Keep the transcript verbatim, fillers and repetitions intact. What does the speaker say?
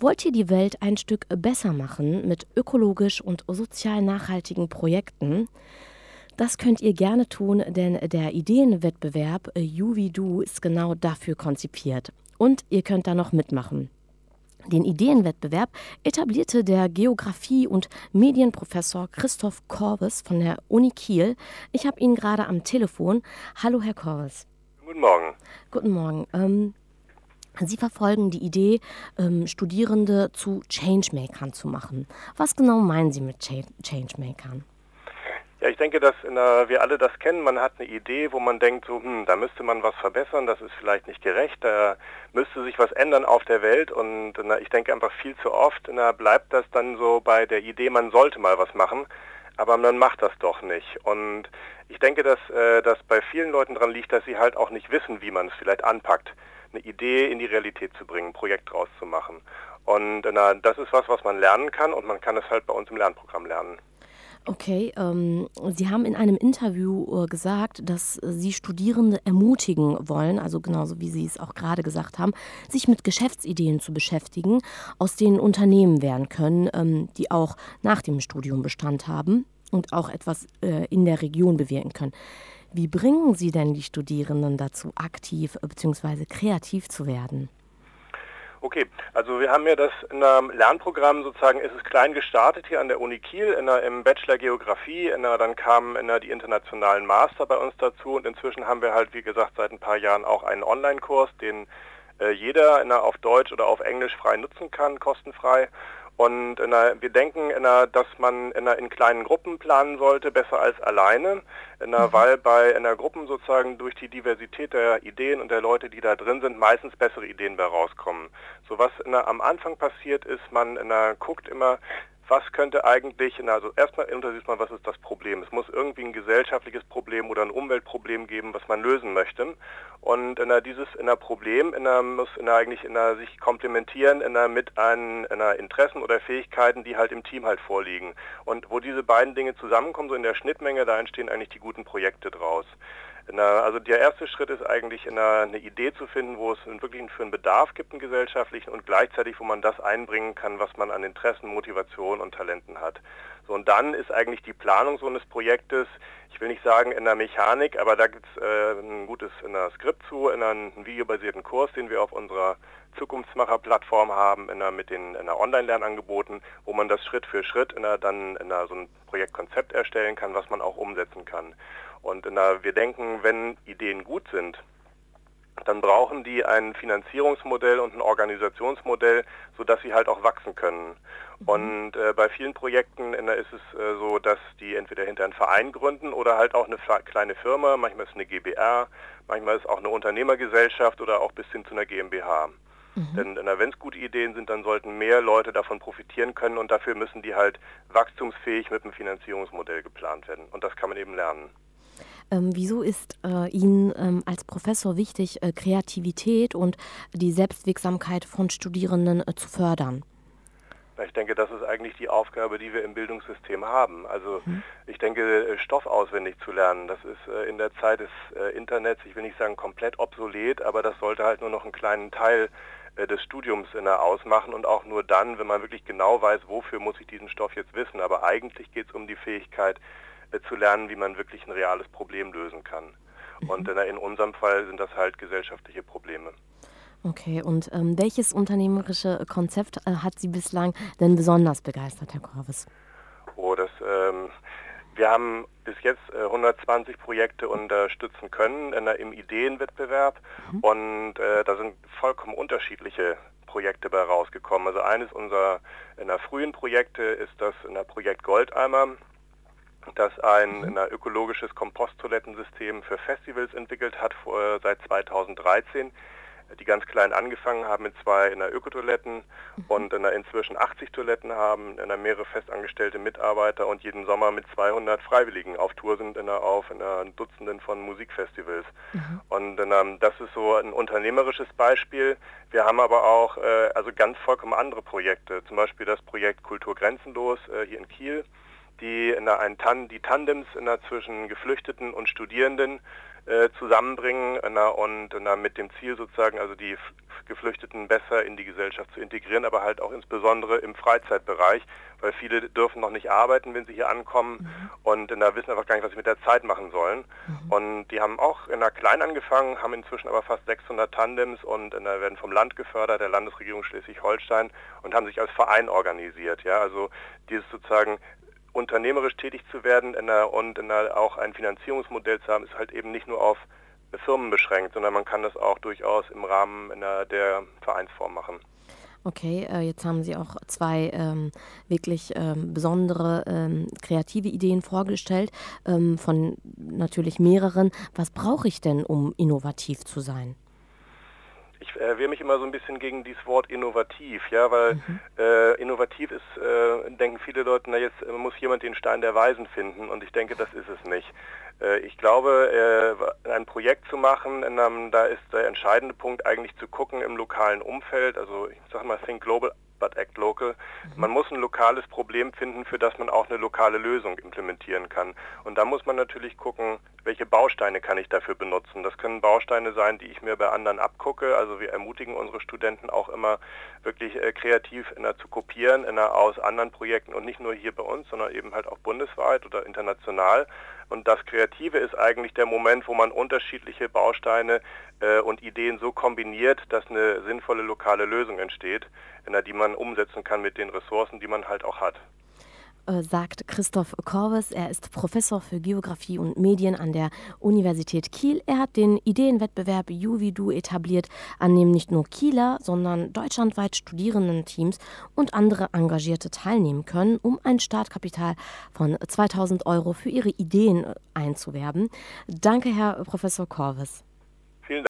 Wollt ihr die Welt ein Stück besser machen mit ökologisch und sozial nachhaltigen Projekten? Das könnt ihr gerne tun, denn der Ideenwettbewerb äh, You wie Du ist genau dafür konzipiert. Und ihr könnt da noch mitmachen. Den Ideenwettbewerb etablierte der Geographie- und Medienprofessor Christoph Korves von der Uni Kiel. Ich habe ihn gerade am Telefon. Hallo, Herr Korves. Guten Morgen. Guten Morgen. Ähm, Sie verfolgen die Idee, ähm, Studierende zu Changemakern zu machen. Was genau meinen Sie mit Cha- Changemakern? Ja, ich denke, dass in der, wir alle das kennen. Man hat eine Idee, wo man denkt, so, hm, da müsste man was verbessern, das ist vielleicht nicht gerecht, da müsste sich was ändern auf der Welt. Und na, ich denke einfach viel zu oft, na, bleibt das dann so bei der Idee, man sollte mal was machen, aber man macht das doch nicht. Und ich denke, dass äh, das bei vielen Leuten daran liegt, dass sie halt auch nicht wissen, wie man es vielleicht anpackt, eine Idee in die Realität zu bringen, ein Projekt draus zu machen. Und na, das ist was, was man lernen kann, und man kann es halt bei uns im Lernprogramm lernen. Okay, ähm, Sie haben in einem Interview äh, gesagt, dass äh, Sie Studierende ermutigen wollen, also genauso wie Sie es auch gerade gesagt haben, sich mit Geschäftsideen zu beschäftigen, aus denen Unternehmen werden können, ähm, die auch nach dem Studium Bestand haben und auch etwas äh, in der Region bewirken können. Wie bringen Sie denn die Studierenden dazu, aktiv äh, bzw. kreativ zu werden? Okay, also wir haben ja das in einem Lernprogramm sozusagen, ist es klein gestartet hier an der Uni Kiel, in der, im Bachelor Geografie, in der, dann kamen in der, die internationalen Master bei uns dazu, und inzwischen haben wir halt, wie gesagt, seit ein paar Jahren auch einen Online-Kurs, den äh, jeder in der, auf Deutsch oder auf Englisch frei nutzen kann, kostenfrei. Und in der, wir denken, in der, dass man in, der, in kleinen Gruppen planen sollte, besser als alleine, in der, weil bei in der Gruppen sozusagen durch die Diversität der Ideen und der Leute, die da drin sind, meistens bessere Ideen bei rauskommen. So was in der, am Anfang passiert ist, man in der, guckt immer, was könnte eigentlich, in der, also erstmal untersucht man, was ist das Problem. Es muss irgendwie ein gesellschaftliches Problem oder ein Umweltproblem geben, was man lösen möchte. Und in der, dieses in der Problem in der, muss in der, eigentlich in der, sich komplementieren in der, mit ein, in der Interessen oder Fähigkeiten, die halt im Team halt vorliegen. Und wo diese beiden Dinge zusammenkommen, so in der Schnittmenge, da entstehen eigentlich die guten Projekte draus. In der, also der erste Schritt ist eigentlich, in der, eine Idee zu finden, wo es wirklich für einen Bedarf gibt, einen gesellschaftlichen, und gleichzeitig, wo man das einbringen kann, was man an Interessen, Motivation und Talenten hat. So, und dann ist eigentlich die Planung so eines Projektes, ich will nicht sagen in der Mechanik, aber da gibt es äh, ein gutes in der Skript zu, in einem videobasierten Kurs, den wir auf unserer Zukunftsmacher-Plattform haben, in der, mit den in der Online-Lernangeboten, wo man das Schritt für Schritt in der, dann in der, so ein Projektkonzept erstellen kann, was man auch umsetzen kann. Und in der, wir denken, wenn Ideen gut sind, dann brauchen die ein Finanzierungsmodell und ein Organisationsmodell, sodass sie halt auch wachsen können. Mhm. Und äh, bei vielen Projekten in der ist es äh, so, dass die entweder hinter einen Verein gründen oder halt auch eine kleine Firma, manchmal ist es eine GbR, manchmal ist es auch eine Unternehmergesellschaft oder auch bis hin zu einer GmbH. Mhm. Denn wenn es gute Ideen sind, dann sollten mehr Leute davon profitieren können, und dafür müssen die halt wachstumsfähig mit einem Finanzierungsmodell geplant werden. Und das kann man eben lernen. Ähm, wieso ist äh, Ihnen ähm, als Professor wichtig, äh, Kreativität und die Selbstwirksamkeit von Studierenden äh, zu fördern? Ich denke, das ist eigentlich die Aufgabe, die wir im Bildungssystem haben. Also mhm. ich denke, Stoff auswendig zu lernen, das ist äh, in der Zeit des äh, Internets, ich will nicht sagen komplett obsolet, aber das sollte halt nur noch einen kleinen Teil äh, des Studiums in der ausmachen, und auch nur dann, wenn man wirklich genau weiß, wofür muss ich diesen Stoff jetzt wissen. Aber eigentlich geht es um die Fähigkeit, zu lernen, wie man wirklich ein reales Problem lösen kann. Mhm. Und in, in unserem Fall sind das halt gesellschaftliche Probleme. Okay, und ähm, welches unternehmerische Konzept äh, hat Sie bislang denn besonders begeistert, Herr Korves? Oh, das, ähm, wir haben bis jetzt äh, hundertzwanzig Projekte unterstützen können in der, im Ideenwettbewerb, mhm. und äh, da sind vollkommen unterschiedliche Projekte bei rausgekommen. Also eines unserer in der frühen Projekte ist das in der Projekt Goldeimer, das ein, mhm. ein ökologisches Komposttoilettensystem für Festivals entwickelt hat, vor, seit zweitausenddreizehn, die ganz klein angefangen haben mit zwei in der Ökotoiletten mhm. und in der inzwischen achtzig Toiletten haben, in der mehrere festangestellte Mitarbeiter und jeden Sommer mit zweihundert Freiwilligen auf Tour sind in der, auf in der Dutzenden von Musikfestivals. Mhm. Und in der, das ist so ein unternehmerisches Beispiel. Wir haben aber auch äh, also ganz vollkommen andere Projekte, zum Beispiel das Projekt Kultur Grenzenlos äh, hier in Kiel, die in der, ein Tan die Tandems in der, zwischen Geflüchteten und Studierenden äh, zusammenbringen na, und na, mit dem Ziel sozusagen, also die F- Geflüchteten besser in die Gesellschaft zu integrieren, aber halt auch insbesondere im Freizeitbereich, weil viele dürfen noch nicht arbeiten, wenn sie hier ankommen mhm. und na, wissen einfach gar nicht, was sie mit der Zeit machen sollen. Mhm. Und die haben auch in der klein angefangen, haben inzwischen aber fast sechshundert Tandems und na, werden vom Land gefördert, der Landesregierung Schleswig-Holstein, und haben sich als Verein organisiert. Ja, also dieses sozusagen unternehmerisch tätig zu werden in der, und in der auch ein Finanzierungsmodell zu haben, ist halt eben nicht nur auf Firmen beschränkt, sondern man kann das auch durchaus im Rahmen in der, der Vereinsform machen. Okay, äh, jetzt haben Sie auch zwei ähm, wirklich ähm, besondere ähm, kreative Ideen vorgestellt, ähm, von natürlich mehreren. Was brauche ich denn, um innovativ zu sein? Ich äh, wehre mich immer so ein bisschen gegen dieses Wort innovativ, ja, weil mhm. äh, innovativ ist, äh, denken viele Leute, na jetzt äh, muss jemand den Stein der Weisen finden, und ich denke, das ist es nicht. Äh, ich glaube, äh, ein Projekt zu machen, in einem, da ist der entscheidende Punkt eigentlich zu gucken im lokalen Umfeld, also ich sage mal, think global, but act local. Mhm. Man muss ein lokales Problem finden, für das man auch eine lokale Lösung implementieren kann. Und da muss man natürlich gucken, welche Bausteine kann ich dafür benutzen. Das können Bausteine sein, die ich mir bei anderen abgucke. Also wir ermutigen unsere Studenten auch immer wirklich äh, kreativ in der, zu kopieren in der, aus anderen Projekten und nicht nur hier bei uns, sondern eben halt auch bundesweit oder international. Und das Kreative ist eigentlich der Moment, wo man unterschiedliche Bausteine äh, und Ideen so kombiniert, dass eine sinnvolle lokale Lösung entsteht, in der, die man umsetzen kann mit den Ressourcen, die man halt auch hat. Äh, sagt Christoph Korves. Er ist Professor für Geografie und Medien an der Universität Kiel. Er hat den Ideenwettbewerb Juvidu etabliert, an dem nicht nur Kieler, sondern deutschlandweit Studierendenteams und andere Engagierte teilnehmen können, um ein Startkapital von zweitausend Euro für ihre Ideen einzuwerben. Danke, Herr Professor Korves.